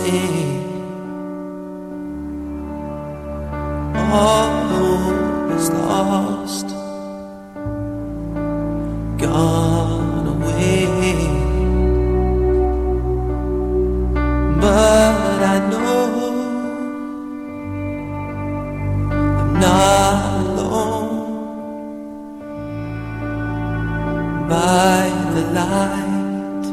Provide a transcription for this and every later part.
sing. All is lost, gone away, but I know I'm not alone. By the light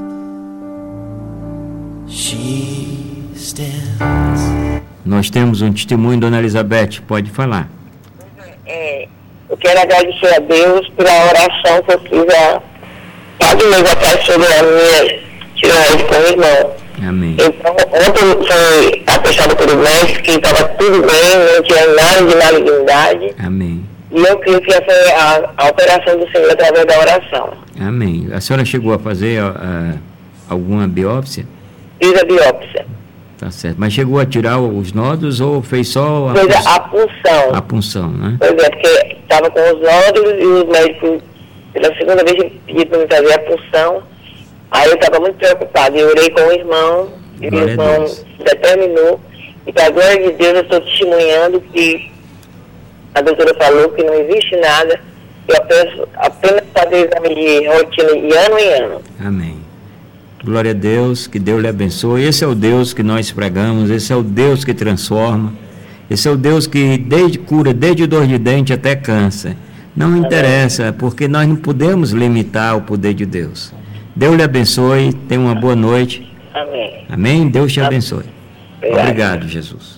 she stands. Nós temos um testemunho, dona Elizabeth, pode falar. Eu quero agradecer a Deus pela oração que eu fiz há 4 meses atrás sobre a minha tireoide com o irmão. Amém. Então, ontem foi atestado pelo médico que estava tudo bem, não tinha nada de malignidade. Amém. E eu creio que essa é a operação do Senhor através da oração. Amém. A senhora chegou a fazer alguma biópsia? Fiz a biópsia. Tá certo. Mas chegou a tirar os nódulos ou fez só A punção. A punção, né? Pois é, porque estava com os nódulos e os médicos, pela segunda vez, pediram para me fazer a punção. Aí eu estava muito preocupado. Eu orei com o irmão, e o irmão determinou. E para a glória de Deus, eu estou testemunhando que a doutora falou que não existe nada. Eu apenas fazer exame de rotina de ano em ano. Amém. Glória a Deus, que Deus lhe abençoe. Esse é o Deus que nós pregamos, esse é o Deus que transforma, esse é o Deus que cura desde dor de dente até câncer. Não interessa, porque nós não podemos limitar o poder de Deus. Deus lhe abençoe, tenha uma boa noite. Amém. Amém? Deus te abençoe. Obrigado, Jesus.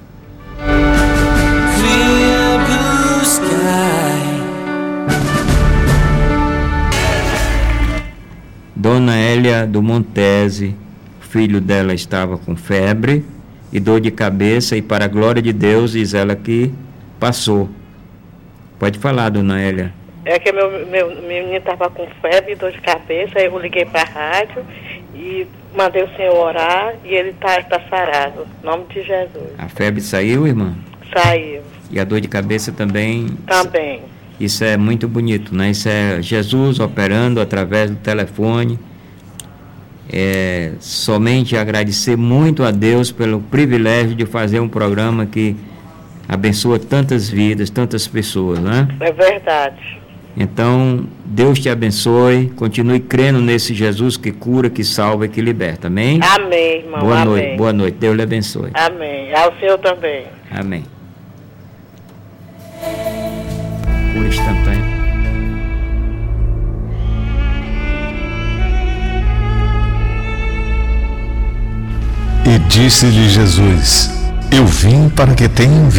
Clear blue sky. Dona Hélia do Montese, o filho dela estava com febre e dor de cabeça, e para a glória de Deus, diz ela que passou. Pode falar, dona Hélia. É que meu menino estava com febre e dor de cabeça, eu liguei para a rádio e mandei o senhor orar e ele está sarado, em nome de Jesus. A febre saiu, irmã? Saiu. E a dor de cabeça também? Também. Isso é muito bonito, né? Isso é Jesus operando através do telefone. Somente agradecer muito a Deus pelo privilégio de fazer um programa que abençoa tantas vidas, tantas pessoas, né? É verdade. Então, Deus te abençoe, continue crendo nesse Jesus que cura, que salva e que liberta, amém? Amém, irmão. Boa amém. noite, boa noite, Deus lhe abençoe. Amém, ao senhor também. Amém. Cura instantânea. E disse-lhe Jesus: Eu vim para que tenham vida